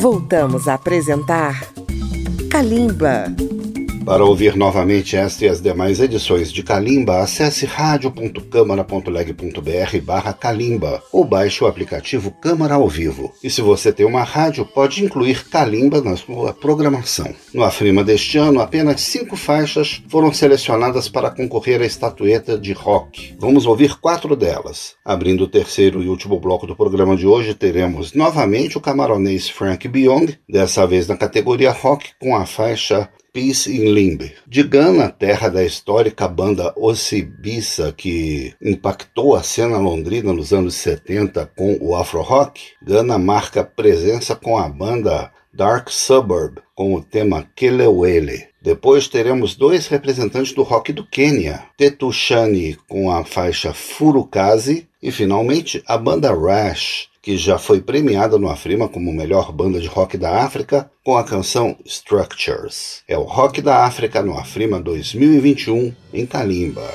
Voltamos a apresentar Kalimba. Para ouvir novamente esta e as demais edições de Kalimba, acesse radio.câmara.leg.br/Kalimba ou baixe o aplicativo Câmara ao Vivo. E se você tem uma rádio, pode incluir Kalimba na sua programação. No Afrima deste ano, apenas 5 faixas foram selecionadas para concorrer à estatueta de rock. Vamos ouvir 4 delas. Abrindo o terceiro e último bloco do programa de hoje, teremos novamente o camaronês Frank Byong, dessa vez na categoria rock, com a faixa Peace in Limbe. De Gana, terra da histórica banda Osibisa, que impactou a cena londrina nos anos 70 com o afro-rock, Gana marca presença com a banda Dark Suburb, com o tema Kelewele. Depois teremos 2 representantes do rock do Quênia, Tetu Shani com a faixa Furukazi e, finalmente, a banda Rash, que já foi premiada no Afrima como melhor banda de rock da África, com a canção Structures. É o Rock da África no Afrima 2021, em Kalimba.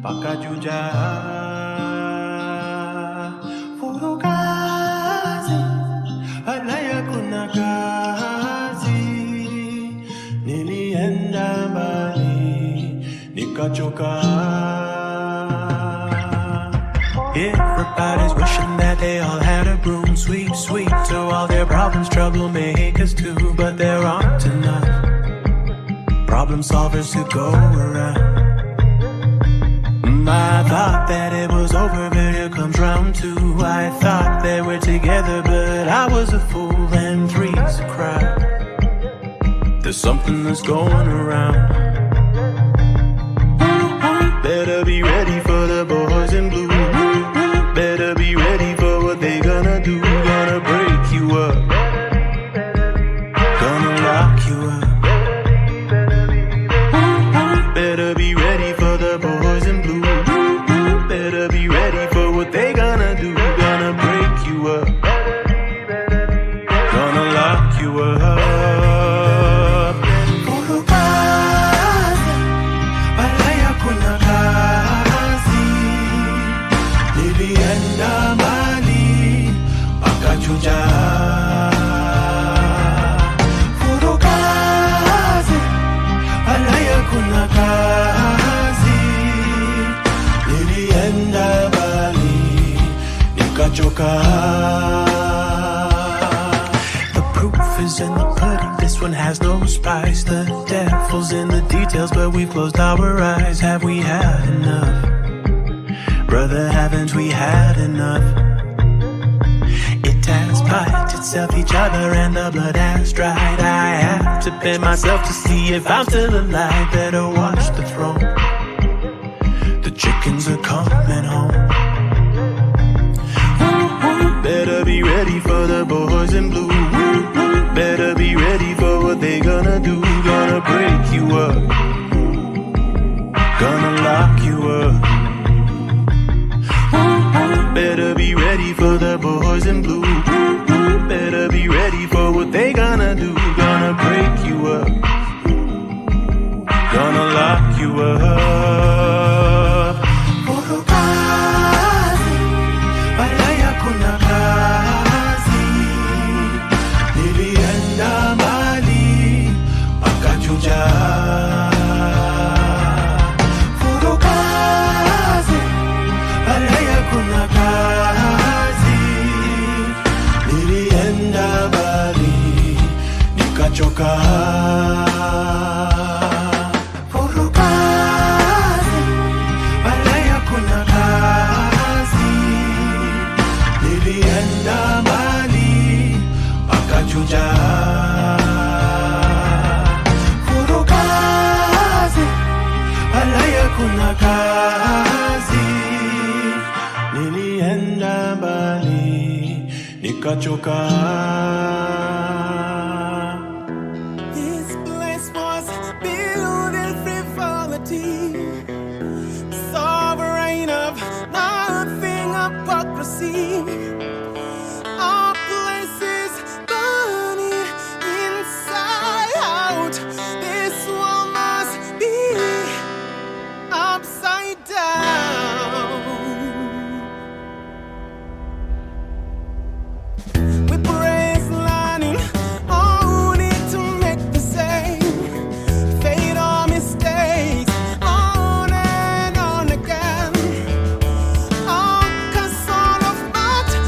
pakajuja furukazi alaya kuna kazi nilienda mbali nikachoka. Everybody's wishing that they all had a broom sweep to all their problems, troublemakers too, but there aren't enough problem solvers to go around. I thought that it was over, but here comes round two. I thought they were together, but I was a fool, and three's a crowd. There's something that's going around. Better be ready for the boys in blue. Better be ready for what they gonna do. Gonna break you up, gonna lock you up. Better be ready for the boys in blue. Better be ready for what they gonna do. Gonna break you up, gonna lock you up. Furukazi, alaya kuna kazi. Nilienda mbali, pakajuja. Furukazi, alaya kuna kazi. Nilienda mbali, nikachoka. The proof is in the pudding, this one has no spice. The devil's in the details, but we've closed our eyes. Have we had enough? Brother, haven't we had enough? It has bite itself, each other, and the blood has dried. I have to pin myself to see if I'm still alive. Better watch the throne, the chickens are coming home. Better be ready for the boys in blue. Better be ready for what they gonna do. Gonna break you up, gonna lock you up. Better be ready for the boys in blue. Better be ready for what they gonna do. Gonna break you up, gonna lock you up. Furukazi, alaya kuna kazi. Nilienda mbali, pakajuja. Furukazi, alaya kuna kazi. Nilienda mbali, nikachoka. Furukazi, alaya kuna kazi. Nilienda mbali, pakajuja. Furukazi, alaya kuna kazi. Nilienda mbali, nikachoka. This place was built in frivolity, sovereign of nothing hypocrisy. Our place is burning inside out. This world must be upside down. We praise lining only to make the same fatal mistakes on and on again. All 'cause all of much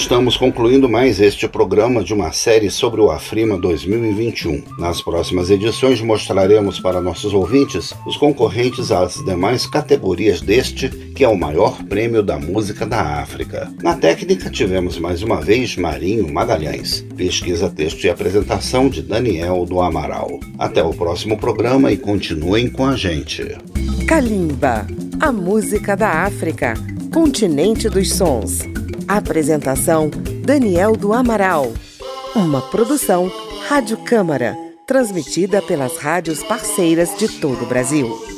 estamos concluindo mais este programa de uma série sobre o Afrima 2021. Nas próximas edições mostraremos para nossos ouvintes os concorrentes às demais categorias deste, que é o maior prêmio da música da África. Na técnica tivemos mais uma vez Marinho Magalhães. Pesquisa, texto e apresentação de Daniel do Amaral. Até o próximo programa e continuem com a gente. Kalimba, a música da África, continente dos sons. Apresentação Daniel do Amaral. Uma produção Rádio Câmara, transmitida pelas rádios parceiras de todo o Brasil.